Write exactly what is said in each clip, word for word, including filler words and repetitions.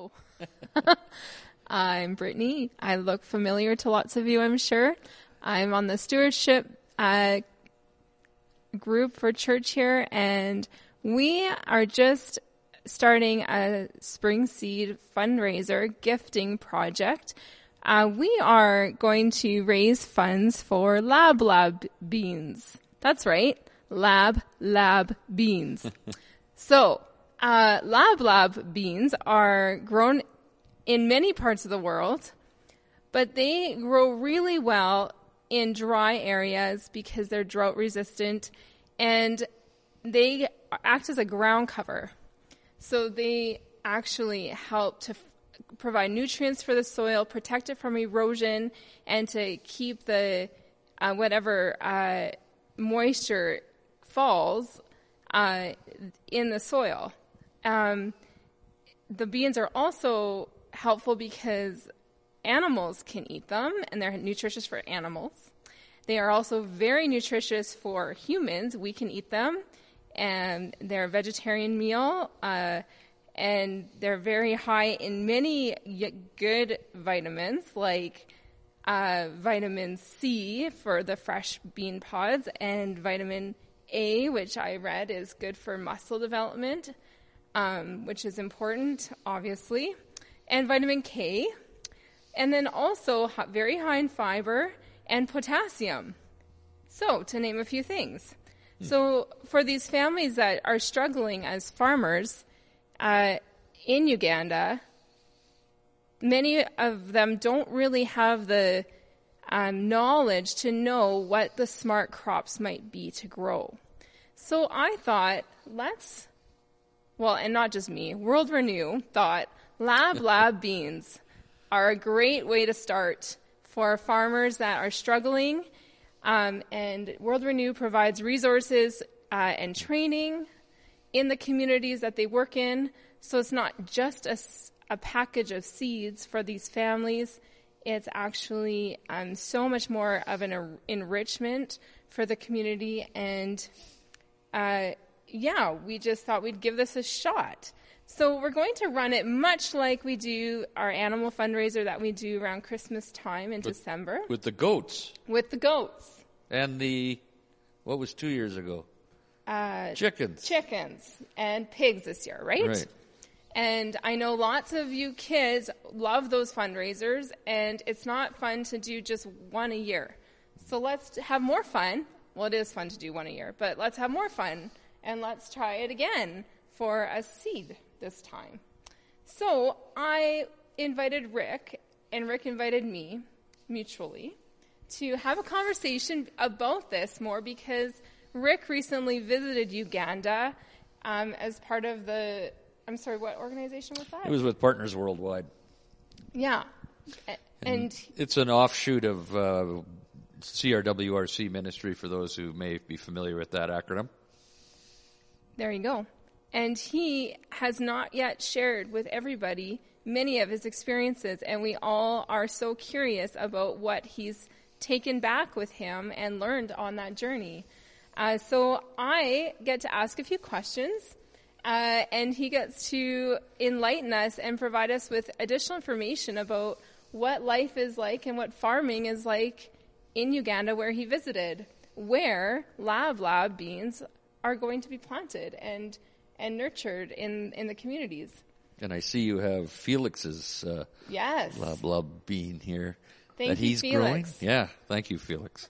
Hello. I'm Brittany. I look familiar to lots of you, I'm sure. I'm on the stewardship uh, group for church here, and we are just starting a Spring Seed fundraiser gifting project. Uh, we are going to raise funds for Lab Lab beans. That's right, Lab Lab beans. So, uh, Lab Lab beans are grown in many parts of the world, but they grow really well in dry areas because they're drought resistant, and they act as a ground cover. So they actually help to f- provide nutrients for the soil, protect it from erosion, and to keep the uh, whatever uh, moisture falls uh, in the soil. Um, the beans are also helpful because animals can eat them, and they're nutritious for animals. They are also very nutritious for humans. We can eat them, and they're a vegetarian meal, uh, and they're very high in many y- good vitamins, like uh, vitamin C for the fresh bean pods, and vitamin A, which I read is good for muscle development, um, which is important, obviously, and vitamin K, and then also very high in fiber and potassium. So, to name a few things. Hmm. So, for these families that are struggling as farmers uh, in Uganda, many of them don't really have the um, knowledge to know what the smart crops might be to grow. So I thought, let's, well, and not just me, World Renew thought Lab Lab beans are a great way to start for farmers that are struggling. Um, and World Renew provides resources uh, and training in the communities that they work in. So it's not just a, a package of seeds for these families. It's actually um, so much more of an er- enrichment for the community. And uh, yeah, we just thought we'd give this a shot. So we're going to run it much like we do our animal fundraiser that we do around Christmas time in with, December. With the goats. With the goats. And the, what was two years ago? Uh, chickens. Chickens and pigs this year, right? Right. And I know lots of you kids love those fundraisers, and it's not fun to do just one a year. So let's have more fun. Well, it is fun to do one a year, but let's have more fun, and let's try it again for a seed this time. So I invited Rick, and Rick invited me mutually to have a conversation about this more, because Rick recently visited Uganda um, as part of the, I'm sorry, what organization was that? It was with Partners Worldwide. Yeah. And, and it's an offshoot of uh, C R W R C ministry, for those who may be familiar with that acronym. There you go. And he has not yet shared with everybody many of his experiences, and we all are so curious about what he's taken back with him and learned on that journey. Uh, so I get to ask a few questions, uh, and he gets to enlighten us and provide us with additional information about what life is like and what farming is like in Uganda, where he visited, where Lab Lab beans are going to be planted and and nurtured in, in the communities. And I see you have Felix's uh, yes. Lab Lab bean here. Thank that you, he's Felix. growing. Yeah, thank you, Felix.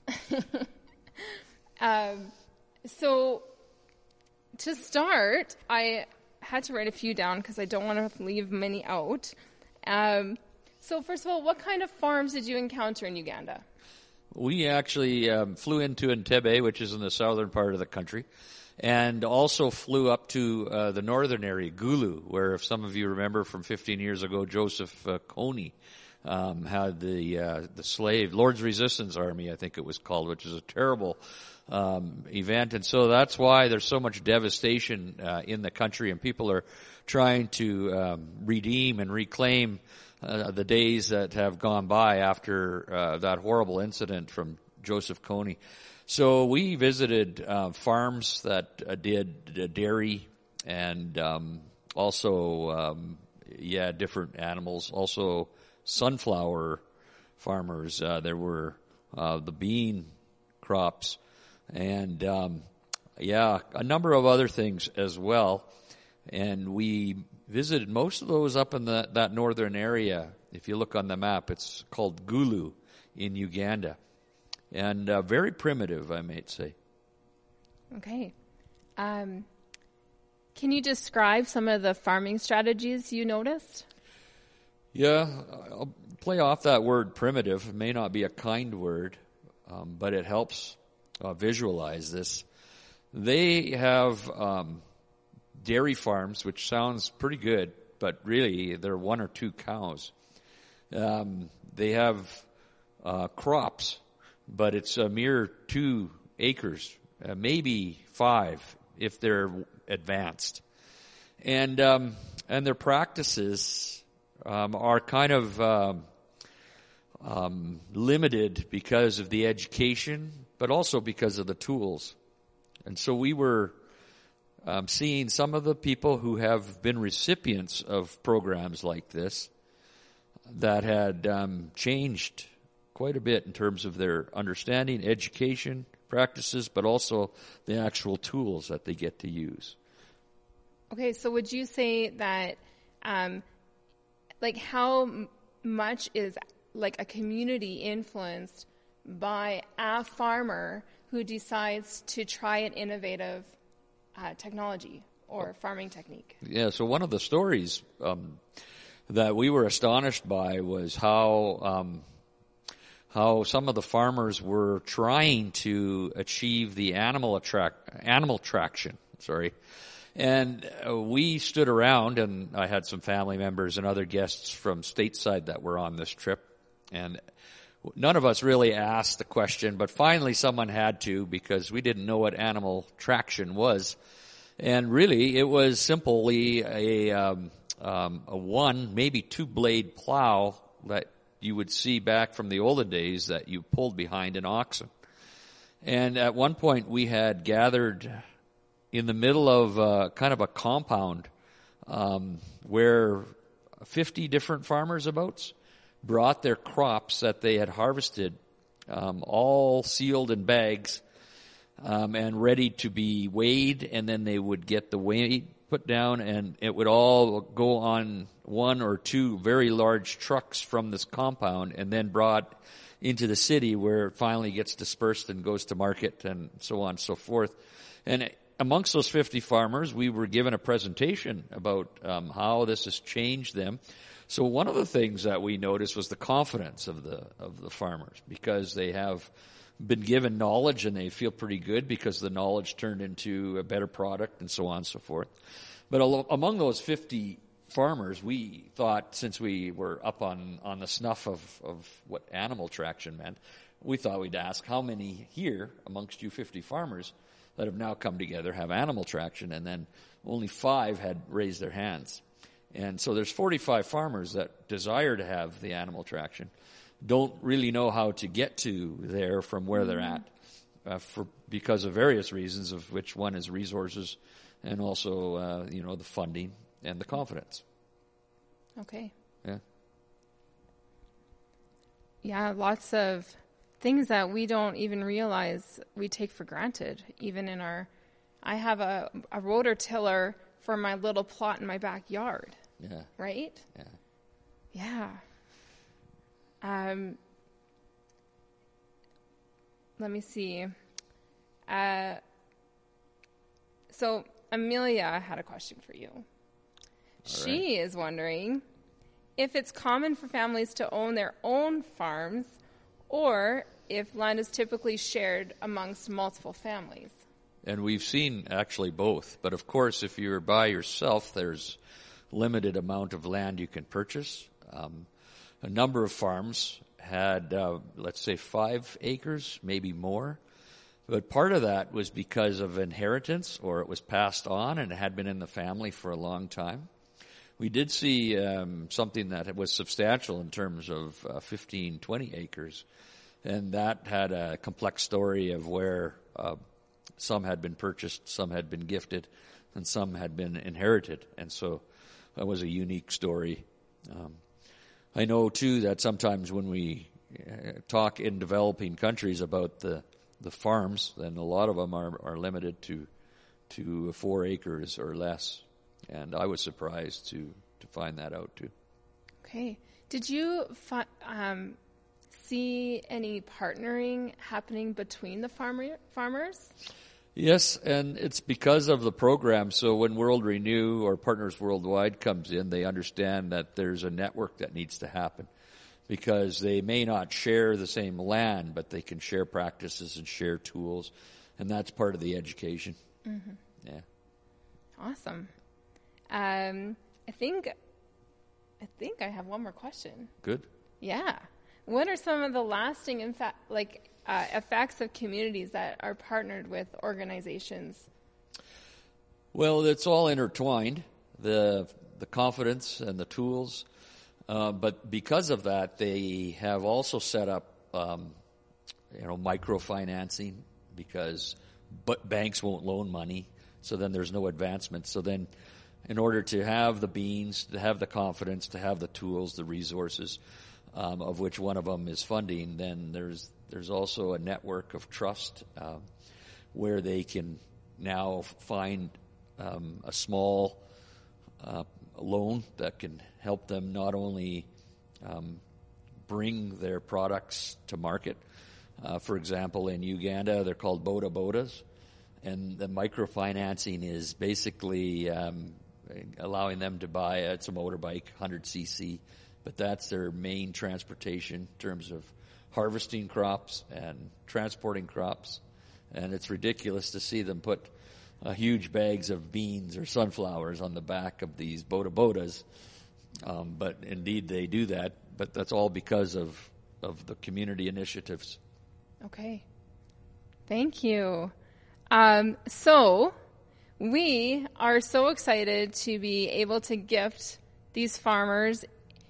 um, so to start, I had to write a few down because I don't want to leave many out. Um, so first of all, what kind of farms did you encounter in Uganda? We actually um, flew into Entebbe, which is in the southern part of the country, and also flew up to uh, the northern area, Gulu, where, if some of you remember from fifteen years ago, Joseph uh, Kony um, had the uh, the slave, Lord's Resistance Army, I think it was called, which is a terrible um, event. And so that's why there's so much devastation uh, in the country, and people are trying to um, redeem and reclaim uh, the days that have gone by after uh, that horrible incident from Joseph Kony. So we visited uh, farms that uh, did uh, dairy and um, also um, yeah, different animals. Also, sunflower farmers. Uh, there were uh, the bean crops, and um, yeah, a number of other things as well. And we visited most of those up in the, that northern area. If you look on the map, it's called Gulu in Uganda. And uh, very primitive, I might say. Okay. Um, can you describe some of the farming strategies you noticed? Yeah, I'll play off that word primitive. It may not be a kind word, um, but it helps uh, visualize this. They have um, dairy farms, which sounds pretty good, but really they're one or two cows. Um, they have uh, crops, but it's a mere two acres, uh, maybe five if they're advanced. And um, and their practices um, are kind of um, um, limited because of the education, but also because of the tools. And so we were um, seeing some of the people who have been recipients of programs like this that had um, changed quite a bit in terms of their understanding, education, practices, but also the actual tools that they get to use. Okay, so would you say that, um, like, how m- much is like a community influenced by a farmer who decides to try an innovative uh, technology or farming technique? Yeah, so one of the stories um, that we were astonished by was how um, how some of the farmers were trying to achieve the animal attract animal traction. Sorry. And uh, we stood around, and I had some family members and other guests from stateside that were on this trip. And none of us really asked the question, but finally someone had to, because we didn't know what animal traction was. And really, it was simply a, um, um, a one, maybe two-blade plow that you would see back from the olden days that you pulled behind an oxen. And at one point, we had gathered in the middle of uh, kind of a compound um, where fifty different farmers abouts brought their crops that they had harvested, um, all sealed in bags um, and ready to be weighed, and then they would get the weight put down, and it would all go on one or two very large trucks from this compound and then brought into the city, where it finally gets dispersed and goes to market and so on and so forth. And amongst those fifty farmers, we were given a presentation about um, how this has changed them. So one of the things that we noticed was the confidence of the of the farmers, because they have been given knowledge and they feel pretty good because the knowledge turned into a better product and so on and so forth. But among those fifty farmers, we thought, since we were up on, on the snuff of, of what animal traction meant, we thought we'd ask how many here amongst you fifty farmers that have now come together have animal traction, and then only five had raised their hands. And so there's forty-five farmers that desire to have the animal traction, don't really know how to get to there from where they're at, uh, for because of various reasons, of which one is resources and also, uh, you know, the funding and the confidence. Okay. Yeah. Yeah, lots of things that we don't even realize we take for granted, even in our... I have a, a rotor-tiller for my little plot in my backyard. Yeah. Right? Yeah. Yeah. Um, let me see. Uh, so Amelia had a question for you. All she right. is wondering if it's common for families to own their own farms, or if land is typically shared amongst multiple families. And we've seen actually both. But of course, if you're by yourself, there's limited amount of land you can purchase. Um, a number of farms had, uh, let's say, five acres, maybe more. But part of that was because of inheritance, or it was passed on and it had been in the family for a long time. We did see um, something that was substantial in terms of uh, fifteen, twenty acres. And that had a complex story of where uh, some had been purchased, some had been gifted, and some had been inherited. And so that was a unique story. Um, I know too that sometimes when we uh, talk in developing countries about the the farms, then a lot of them are, are limited to to four acres or less, and I was surprised to to find that out too. Okay, did you fi- um, see any partnering happening between the farmer farmers? Yes, and it's because of the program. So when World Renew or Partners Worldwide comes in, they understand that there's a network that needs to happen, because they may not share the same land, but they can share practices and share tools, and that's part of the education. Mm-hmm. Yeah. Awesome. Um, I think, I think I have one more question. Good. Yeah. What are some of the lasting, in fact, like uh, effects of communities that are partnered with organizations? Well, it's all intertwined, the the confidence and the tools. Uh, but because of that, they have also set up, um, you know, microfinancing, because but banks won't loan money, so then there's no advancement. So then, in order to have the beans, to have the confidence, to have the tools, the resources, um, of which one of them is funding, then there's there's also a network of trust uh, where they can now find um, a small uh, loan that can help them not only um, bring their products to market. Uh, for example, in Uganda, they're called boda bodas, and the microfinancing is basically um, allowing them to buy a, it's a motorbike, one hundred c c, but that's their main transportation in terms of harvesting crops and transporting crops. And it's ridiculous to see them put uh, huge bags of beans or sunflowers on the back of these boda bodas. Um, but indeed they do that, but that's all because of, of the community initiatives. Okay. Thank you. Um, so we are so excited to be able to gift these farmers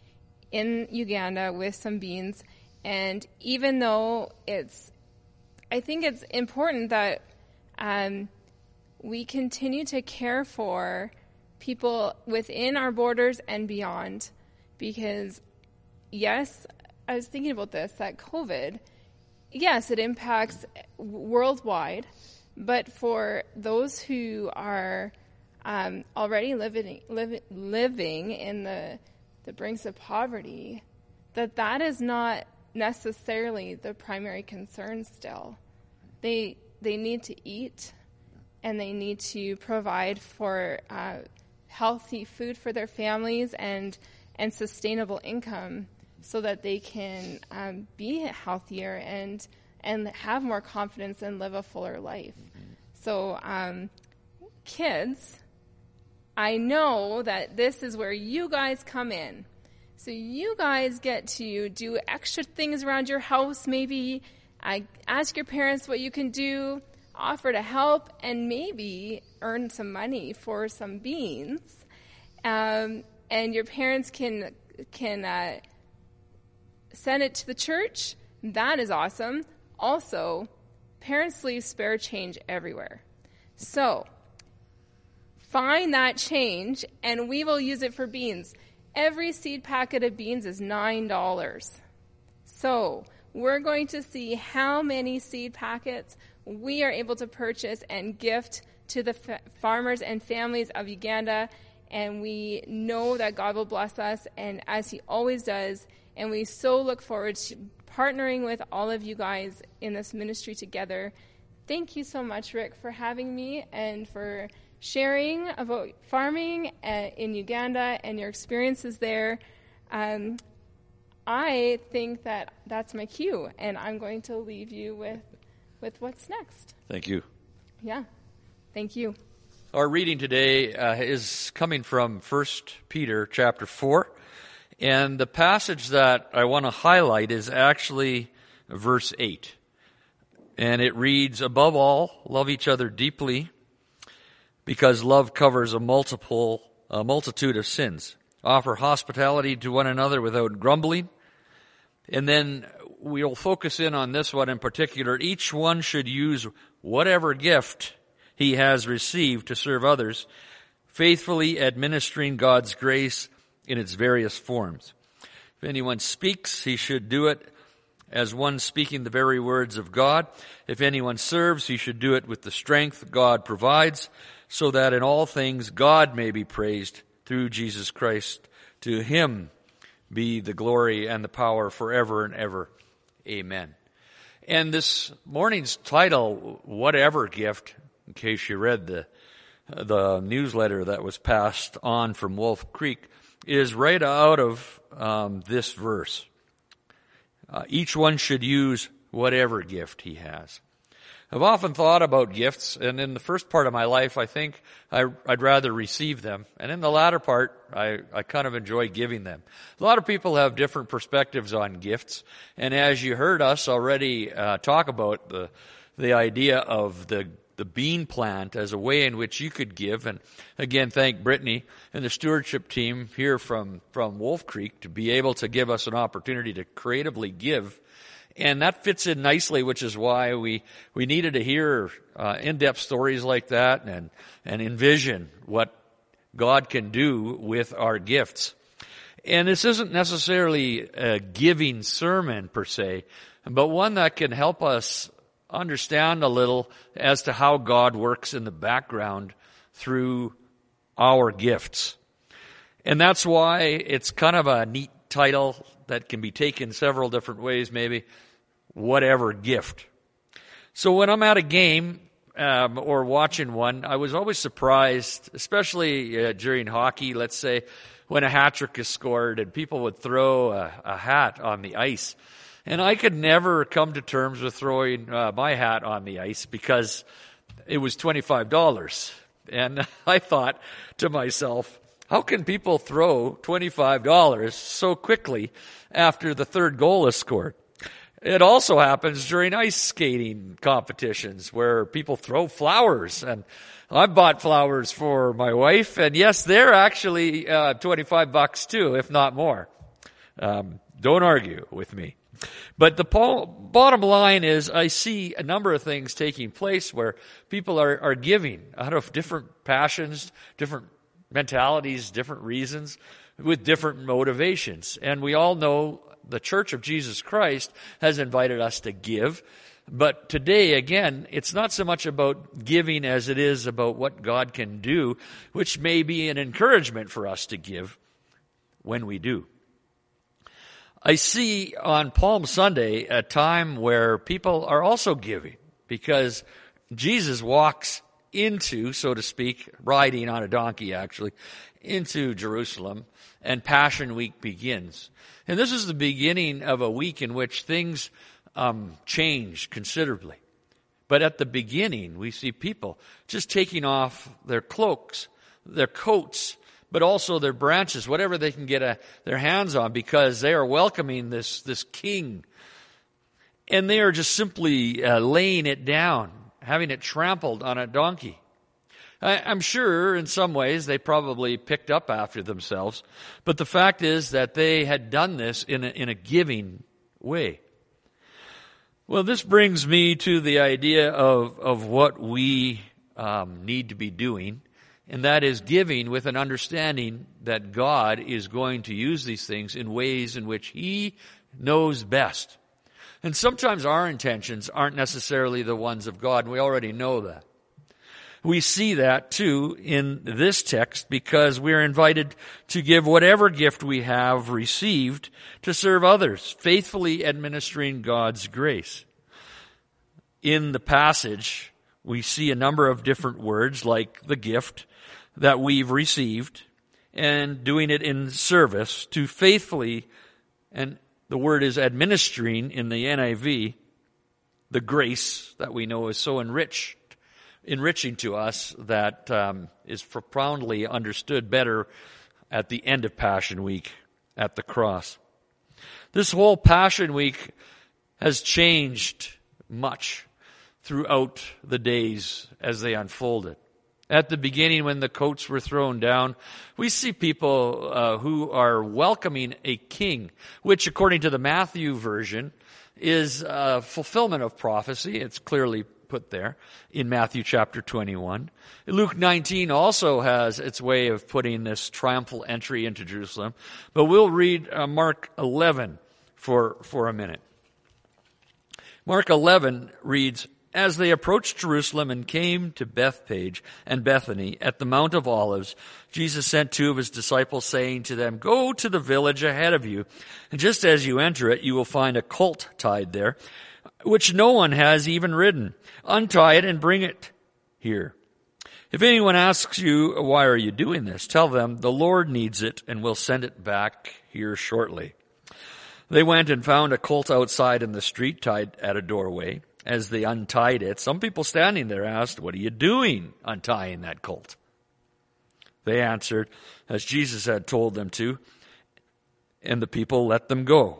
in Uganda with some beans. And even though it's, I think it's important that um, we continue to care for people within our borders and beyond, because yes, I was thinking about this, that COVID, yes, it impacts worldwide, but for those who are um, already living, live, living in the, the brinks of poverty, that that is not necessarily the primary concern still. They they need to eat, and they need to provide for uh, healthy food for their families and and sustainable income, so that they can um, be healthier and and have more confidence and live a fuller life. So um, kids, I know that this is where you guys come in. So you guys get to do extra things around your house, maybe uh, ask your parents what you can do, offer to help, and maybe earn some money for some beans. Um, and your parents can can uh, send it to the church. That is awesome. Also, parents leave spare change everywhere. So find that change, and we will use it for beans. Every seed packet of beans is nine dollars. So we're going to see how many seed packets we are able to purchase and gift to the fa- farmers and families of Uganda. And we know that God will bless us, and as he always does. And we so look forward to partnering with all of you guys in this ministry together. Thank you so much, Rick, for having me and for sharing about farming in Uganda and your experiences there. Um, I think that that's my cue, and I'm going to leave you with, with what's next. Thank you. Yeah, thank you. Our reading today uh, is coming from First Peter chapter four, and the passage that I want to highlight is actually verse eight. And it reads, "Above all, love each other deeply, because love covers a multiple, a multitude of sins. Offer hospitality to one another without grumbling." And then we'll focus in on this one in particular. "Each one should use whatever gift he has received to serve others faithfully administering God's grace in its various forms. If anyone speaks, he should do it as one speaking the very words of God. If anyone serves, he should do it with the strength God provides, so that in all things God may be praised through Jesus Christ. To him be the glory and the power forever and ever. Amen. And this morning's title, Whatever Gift, in case you read the the newsletter that was passed on from Wolf Creek, is right out of um, this verse. Uh, each one should use whatever gift he has. I've often thought about gifts, and in the first part of my life, I think I, I'd rather receive them. And in the latter part, I, I kind of enjoy giving them. A lot of people have different perspectives on gifts. And as you heard us already uh, talk about the the idea of the the bean plant as a way in which you could give. And again, thank Brittany and the stewardship team here from, from Wolf Creek to be able to give us an opportunity to creatively give. And that fits in nicely, which is why we, we needed to hear uh, in-depth stories like that and, and envision what God can do with our gifts. And this isn't necessarily a giving sermon per se, but one that can help us understand a little as to how God works in the background through our gifts. And that's why it's kind of a neat title that can be taken several different ways, maybe. Whatever gift. So when I'm at a game um, or watching one, I was always surprised, especially uh, during hockey, let's say, when a hat trick is scored and people would throw a, a hat on the ice. And I could never come to terms with throwing uh, my hat on the ice because it was twenty-five dollars. And I thought to myself, how can people throw twenty-five dollars so quickly after the third goal is scored? It also happens during ice skating competitions where people throw flowers. And I bought flowers for my wife, and yes, they're actually uh, twenty-five bucks too, if not more. Um, don't argue with me. But the po- bottom line is I see a number of things taking place where people are, are giving out of different passions, different mentalities, different reasons, with different motivations. And we all know the Church of Jesus Christ has invited us to give. But today, again, it's not so much about giving as it is about what God can do, which may be an encouragement for us to give when we do. I see on Palm Sunday a time where people are also giving because Jesus walks into, so to speak, riding on a donkey actually, into Jerusalem, and Passion Week begins. And this is the beginning of a week in which things um, change considerably. But at the beginning, we see people just taking off their cloaks, their coats, but also their branches, whatever they can get a, their hands on, because they are welcoming this, this king. And they are just simply uh, laying it down, having it trampled on a donkey. I, I'm sure in some ways they probably picked up after themselves, but the fact is that they had done this in a, in a giving way. Well, this brings me to the idea of, of what we um, need to be doing. And that is giving with an understanding that God is going to use these things in ways in which He knows best. And sometimes our intentions aren't necessarily the ones of God, and we already know that. We see that, too, in this text because we're invited to give whatever gift we have received to serve others, faithfully administering God's grace. In the passage, we see a number of different words like the gift that we've received and doing it in service to faithfully, and the word is administering in the N I V, the grace that we know is so enriched, enriching to us that um, is profoundly understood better at the end of Passion Week at the cross. This whole Passion Week has changed much throughout the days as they unfolded. At the beginning, when the coats were thrown down, we see people uh, who are welcoming a king, which according to the Matthew version is a fulfillment of prophecy. It's clearly put there in Matthew chapter twenty-one. Luke nineteen also has its way of putting this triumphal entry into Jerusalem. But we'll read uh, Mark eleven for, for a minute. Mark eleven reads, "As they approached Jerusalem and came to Bethphage and Bethany at the Mount of Olives, Jesus sent two of his disciples, saying to them, 'Go to the village ahead of you, and just as you enter it, you will find a colt tied there, which no one has even ridden. Untie it and bring it here. If anyone asks you, why are you doing this? Tell them, the Lord needs it, and will send it back here shortly.' They went and found a colt outside in the street, tied at a doorway. As they untied it, some people standing there asked, 'What are you doing untying that colt?' They answered, as Jesus had told them to, and the people let them go.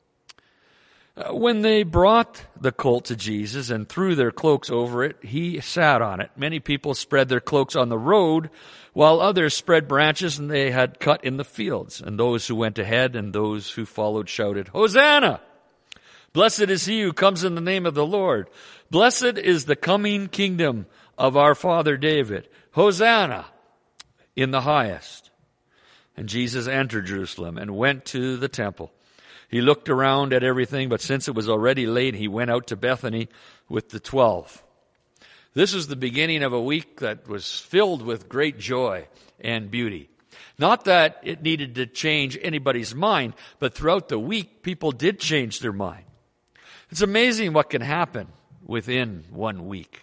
Uh, when they brought the colt to Jesus and threw their cloaks over it, he sat on it. Many people spread their cloaks on the road, while others spread branches and they had cut in the fields. And those who went ahead and those who followed shouted, 'Hosanna! Blessed is he who comes in the name of the Lord. Blessed is the coming kingdom of our father David. Hosanna in the highest.' And Jesus entered Jerusalem and went to the temple. He looked around at everything, but since it was already late, he went out to Bethany with the twelve." This was the beginning of a week that was filled with great joy and beauty. Not that it needed to change anybody's mind, but throughout the week, people did change their mind. It's amazing what can happen within one week.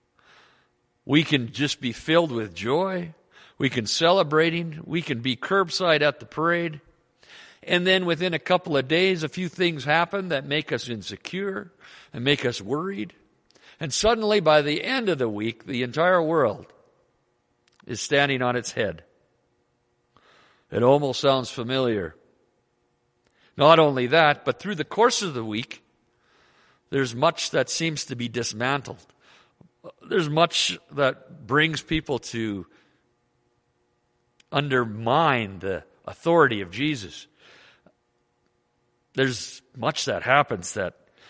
We can just be filled with joy. We can celebrating. We can be curbside at the parade. And then within a couple of days, a few things happen that make us insecure and make us worried. And suddenly, by the end of the week, the entire world is standing on its head. It almost sounds familiar. Not only that, but through the course of the week, there's much that seems to be dismantled. There's much that brings people to undermine the authority of Jesus. There's much that happens that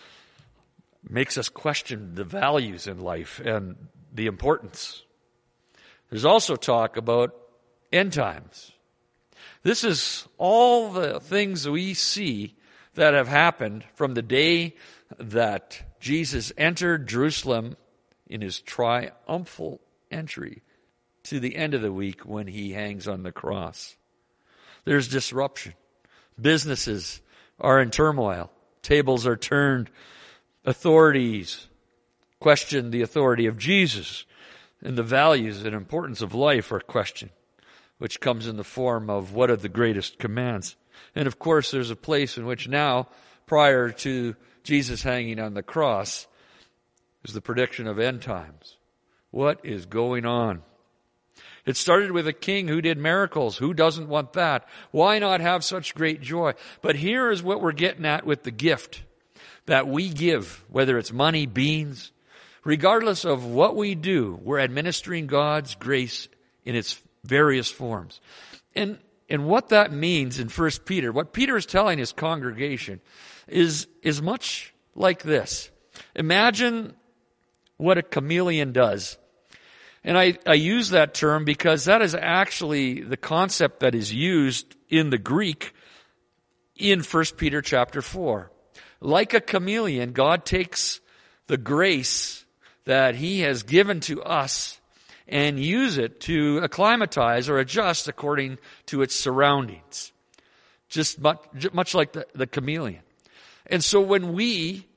makes us question the values in life and the importance. There's also talk about end times. This is all the things we see that have happened from the day that Jesus entered Jerusalem in his triumphal entry to the end of the week when he hangs on the cross. There's disruption. Businesses are in turmoil. Tables are turned. Authorities question the authority of Jesus. And the values and importance of life are questioned, which comes in the form of what are the greatest commands. And of course, there's a place in which now, prior to Jesus hanging on the cross, is the prediction of end times. What is going on? It started with a king who did miracles. Who doesn't want that? Why not have such great joy? But here is what we're getting at with the gift that we give, whether it's money, beans, regardless of what we do, we're administering God's grace in its various forms. And, and what that means in First Peter, what Peter is telling his congregation is, is much like this. Imagine what a chameleon does. And I, I use that term because that is actually the concept that is used in the Greek in First Peter chapter four. Like a chameleon, God takes the grace that he has given to us and use it to acclimatize or adjust according to its surroundings. Just much, much like the, the chameleon. And so when we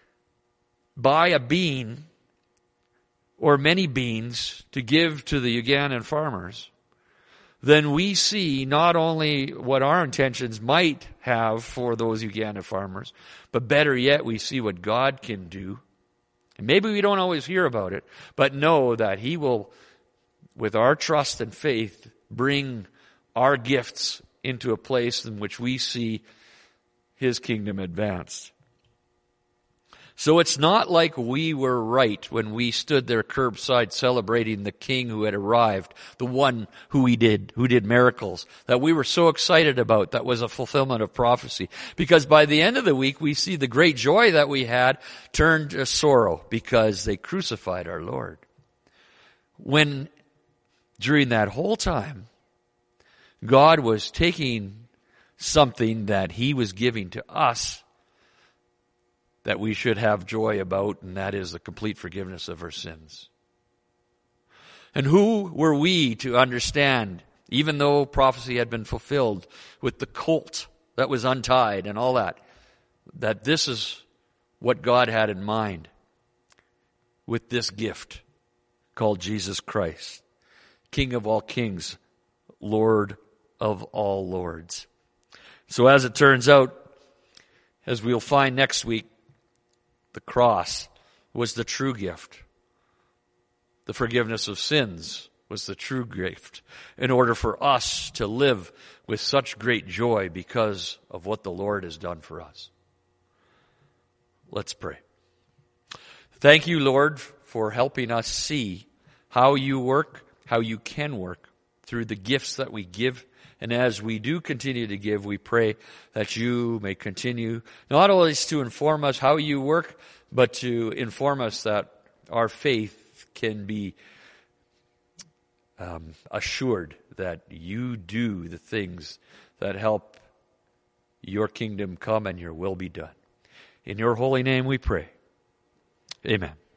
buy a bean or many beans to give to the Ugandan farmers, then we see not only what our intentions might have for those Ugandan farmers, but better yet, we see what God can do. And maybe we don't always hear about it, but know that he will, with our trust and faith, bring our gifts into a place in which we see his kingdom advanced. So it's not like we were right when we stood there curbside celebrating the King who had arrived, the one who he did, who did miracles, that we were so excited about. That was a fulfillment of prophecy. Because by the end of the week, we see the great joy that we had turned to sorrow because they crucified our Lord. When during that whole time, God was taking something that he was giving to us that we should have joy about, and that is the complete forgiveness of our sins. And who were we to understand, even though prophecy had been fulfilled with the colt that was untied and all that, that this is what God had in mind with this gift called Jesus Christ, King of all kings, Lord of all lords. So as it turns out, as we'll find next week, the cross was the true gift. The forgiveness of sins was the true gift in order for us to live with such great joy because of what the Lord has done for us. Let's pray. Thank you, Lord, for helping us see how you work, how you can work through the gifts that we give. And as we do continue to give, we pray that you may continue not only to inform us how you work, but to inform us that our faith can be um, assured that you do the things that help your kingdom come and your will be done. In your holy name we pray. Amen.